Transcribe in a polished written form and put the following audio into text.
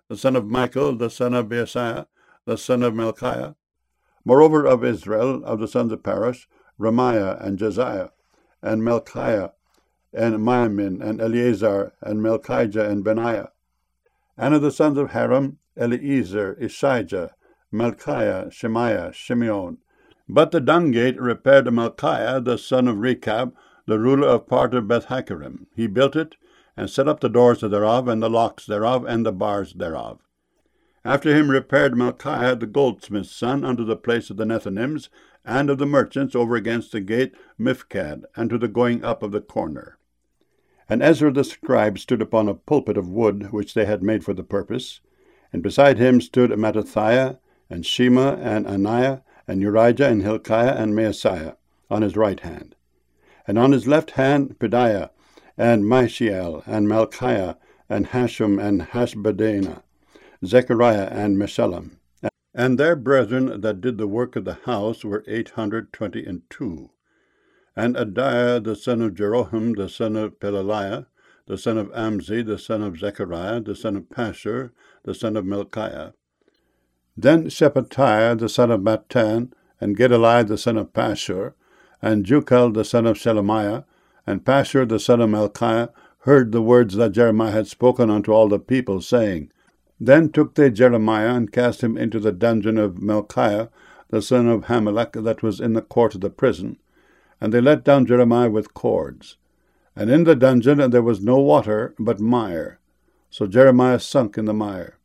the son of Michael, the son of Beasaiah, the son of Melchiah. Moreover of Israel, of the sons of Parosh, Ramiah and Josiah, and Melchiah, and Miamin, and Eleazar, and Melchijah, and Benaiah. And of the sons of Haram, Eliezer, Ishijah, Melchiah, Shemaiah, Shimeon. But the dung gate repaired Melchiah, the son of Rechab, the ruler of part of Beth-Hakerem. He built it, and set up the doors thereof, and the locks thereof, and the bars thereof. After him repaired Melchiah, the goldsmith's son, unto the place of the Nethinims, and of the merchants, over against the gate Mifkad, and to the going up of the corner. And Ezra the scribe stood upon a pulpit of wood, which they had made for the purpose. And beside him stood Mattithiah, and Shema, and Ananiah, and Urijah, and Hilkiah, and Maaseiah, on his right hand. And on his left hand Pedaiah, and Mishael, and Malchiah, and Hashum, and Hashbaddanah, Zechariah, and Meshullam. And their brethren that did the work of the house were 822. And Adaiah the son of Jeroham, the son of Pelaliah, the son of Amzi, the son of Zechariah, the son of Pashur, the son of Melchiah. Then Shephatiah the son of Mattan, and Gedaliah the son of Pashur, and Jucal the son of Shelemiah, and Pashur the son of Melchiah, heard the words that Jeremiah had spoken unto all the people, saying, Then took they Jeremiah, and cast him into the dungeon of Melchiah, the son of Hamelech, that was in the court of the prison. And they let down Jeremiah with cords. And in the dungeon there was no water, but mire. So Jeremiah sunk in the mire.